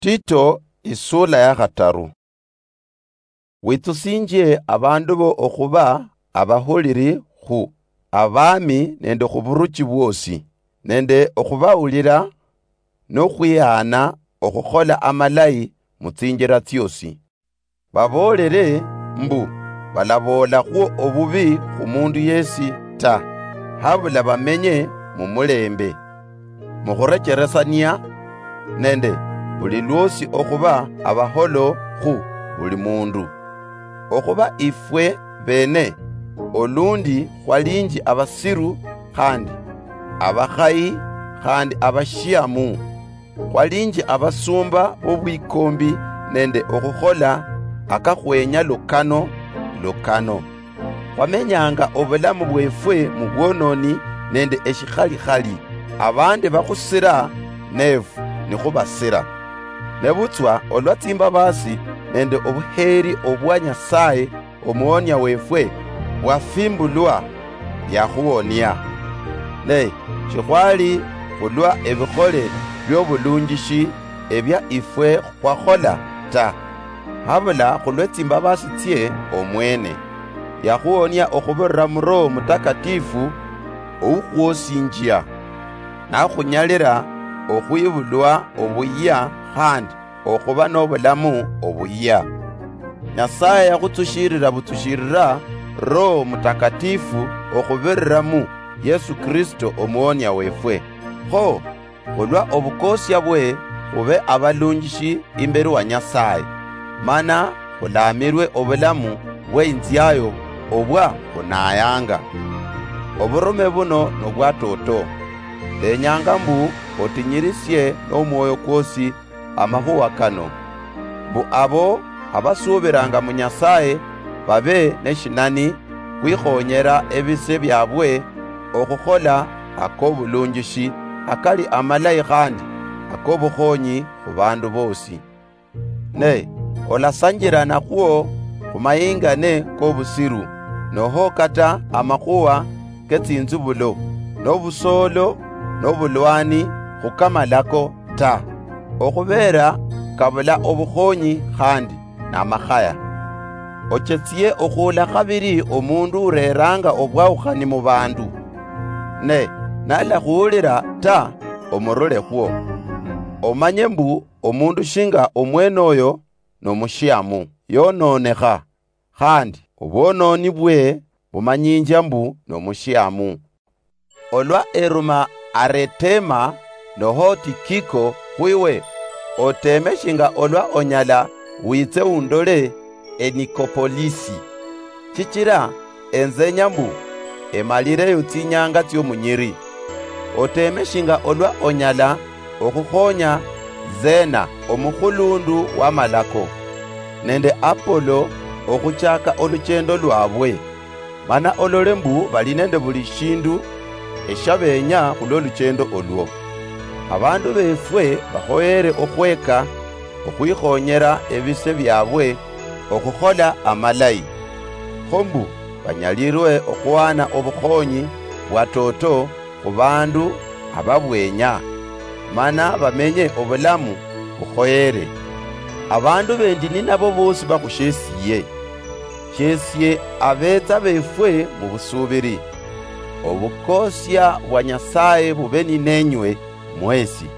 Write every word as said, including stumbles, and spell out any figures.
Tito isula ya ghataru. Witusinje abandu bo okuba abahuliri khu abami nende khuburuchi bwosi nende okubawulira nokhwihana okukhola amalayi mutsinjira tyosi. Babolere mbu balabola khu obubi khumundu yesi ta, habula bamenye mumulembe mukhurecheresania nende buli lwosi okuba abaholo khu buli mundu. Okuba ifwe bene olundi khwalinji abasiru khandi abakhayi khandi abashiamu, khwalinji abasumba bobwikombi nende okukhola akakhwenya lukano lukano. Khwamenyanga obulamu bwefwe mu bwononi nende eshikhalikhali, abandi bakhusira nefu nikhubasira. Nebutswa olwatsimba basi nende obuheri obwa Nyasaye omuonya wefwe bwafimbulwa yakhuwonia. Ne shikhwali khulwa ebikhole byobulungishi ebya ifwe khwakhola ta, habula khulwetsimba basi tsye omwene yakhuwonia okhubirira mu Roho Mutakatifu oukhwosinjia nakhunyalira okhwibulwa obuya khandi okhuba n'obulamu obuya. Nyasaye yakhutushirira butushirira Roho Mutakatifu okhubirira mu Yesu Kristo omuonya wefwe. Kho khulwa obukosya bwe khube abalungishi imberi wa Nyasaye, mana khulamirwe obulamu bw'inzyayo obwa khunayanga. Oburume buno nobwa toto, lenyanga mbu otinyirisye n'omwoyo kwosi amahuwa kano, mbu abo abasubiranga mu Nyasaye babe neshinani kwikhonyera ebise byabwe okukhola akobulungishi akali amalayi khandi akobukhonyi khu bandu bosi. Ne olasanjirana khuo khumayingane kobusiru, noho kata amakhuwa ketsinzubulo nobusolo nobulwani khukamalako ta, okhubera kabula obukhonyi khandi namakhaya. Ochetsye okhula khabiri omundu ureranga obwawukhani mu bandu, ne nalakhuwulira ta omurule khwo. Omanye mbu omundu shinga omwene oyo nomushiamu yononekha, khandi obwononi bwe bumanyinja mbu nomushiamu. Olwa eruma Aretema noho Tikiko khwiwe, oteme shinga olwa onyala witse undole Enikopolisi. Chichira enzenya mbu emalireyo tsinyanga tsyomunyiri. Oteme shinga olwa onyala okhukhonya Zena omukhulundu wa malako nende Apolo okhuchaka oluchendo lwabwe, mana olole mbu bali nende buli shindu eshabenya khulwo luchendo olwo. Abandu befwe bakhoyere okhweka okhwikhonyera ebise byabwe okukhola amalayi, khombu banyalirwe okhuwana obukhonyi bwa toto khu bandu ababwenya, mana bamenye obulamu bukhoyere. Abandu bendi ni nabo bosi bakhushesiye, shesye abetsa befwe mu busubiri. Obukosya bwa Nyasaye bube ni nenywe mwesi.